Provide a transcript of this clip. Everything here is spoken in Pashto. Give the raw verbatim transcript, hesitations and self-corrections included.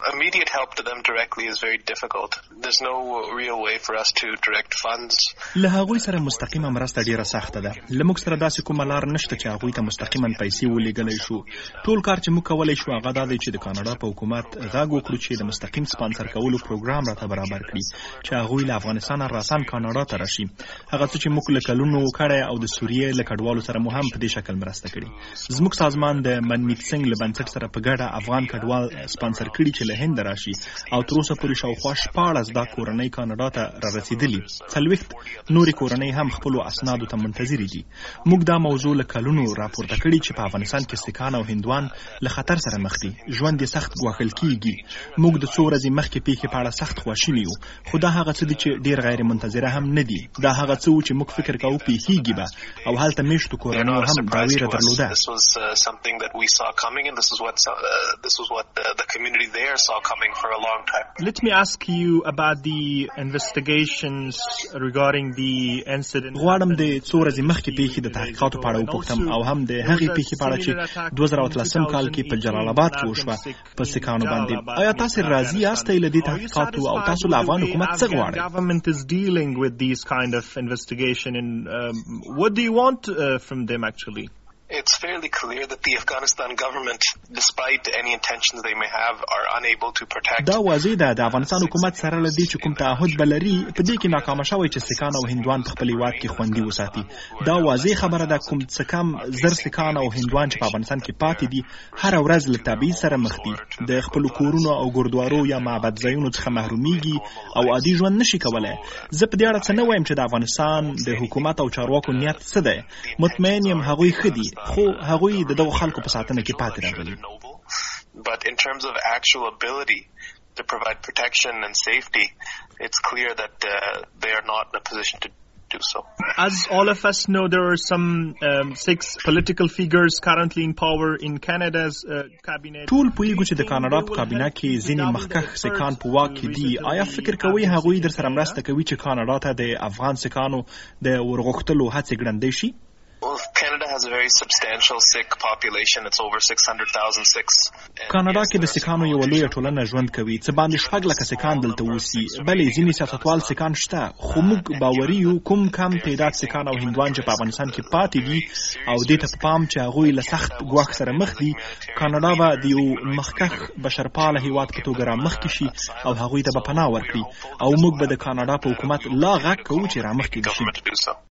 Immediate help to them directly is very difficult. There's no real way for us to direct funds. له هغوی سره مستقیمه مرسته ډیره سخته ده. له موږ سره داسې کومه لار نشته چې هغوی ته مستقیما پیسې ولېږلی شو. ټول کار چې موږ کولی شو هغه دا دی چې د کاناډا په حکومت غږ وکړو چې د مستقیم سپانسر کولو پروګرام راته برابر کړي چې هغوی له افغانستانه راساً کاناډا ته راشي. هغه څه چې موږ له کلونو کړی او د سوریې له کډوالو سره مو هم په دې شکل مرسته کړي. زموږ سازمان د منمیت سنګ له بنسټ سره په ګډه افغان کډوال سپانسر کړي چې له هند راشي او تر اوسه پورې شاوخوا شپاړس دا کورنۍ کاناډا ته را رسېدلي. څلوېښت نورې کورنۍ هم خپلو اسنادو ته منتظرې دي. موږ دا موضوع له کلونو راپورته کړي چې په افغانستان کې سیکان او هندوان له خطر سره مخ دي. ژوند یې سخت ګواښل کېږي. موږ د څو ورځې مخکې پیښې په اړه سخت خواشیني یو، خو دا هغه څه دي چې ډېر غیر منتظره هم نه دي. دا هغه څه و چې موږ فکر کوو پیښیږي به، او هلته میشتو کورنیو هم دا ویره درلوده. Let me ask you about the investigations regarding the incident. غواړم د څو ورځې مخکې پیښې د تحقیقاتو په اړه وپوښتم او هم د هغې پیښې په اړه چې دوه زره اتلسم کال کې په جلال آباد کې وشوه په سیکانو باندې. آیا تاسې راضي یاستئ له دې تحقیقاتو او تاسو له افغان حکومت څه غواړئ؟ Government is dealing with these kind of investigation and um, what do you want uh, from them actually? It's fairly clear that the Afghanistan government, despite any intentions they may have, are unable to protect. دا واضح ده د افغانستان حکومت سره له دې چې کوم تعهد بلري په دې کې ناکامه شوی چې سیکان او هندوان په خپل هیواد کې خوندي وساتي. دا واضح خبره ده کوم څه کم زر سیکان او هندوان چې په افغانستان کې پاتې دي هر ورځ له تبعیض سره مخ دي، د خپل کورونو او ګردوارو یا معبد ځایونو څخه محرومیږي او عادي ژوند نشي کولای. زه په دې اړه څه نه وایم چې د افغانستان د حکومت او چارواکو نیت څه دی. مطمئن یم هغوی ښه دي، خو هغوی د دغو خلکو په ساتنه کې پاتې راغلي. But in terms of actual ability to provide protection and safety, it's clear that uh, they are not in a position to do so. As all of us know, there are some um, six political figures currently in power in Canada's uh, cabinet. ټول پوهیږو چې د کاناډا په کابینه کې ځینې مخکښ سیکان په واک کې دي. آیا فکر کوئ هغوی در سره مرسته کوي چې کاناډا ته د افغان سیکانو د ورغښتلو هڅې ګړندۍ شي؟ Well, Canada has a very substantial Sikh population. It's over six hundred thousand Sikhs. کاناډا کې د سیکانو یو لویه ټولنه ژوند کوي. څه باندې شپږ لکه سیکان دلته اوسي. بلې ځینې سیاستوال سیکان شته، خو موږ باوري یو کوم کم تعداد سیکان او هندوان چې په افغانستان کې پاتې دي او دې ته په پام چې هغوی له سخت ګواښ سره مخ دي، کاناډا به د یو مخکښ بشرپاله هیواد په توګه رامخکې شي او هغوی ته به پناه ورکړي او موږ به د کاناډا په حکومت لا غږ کوو چې رامخکې شي.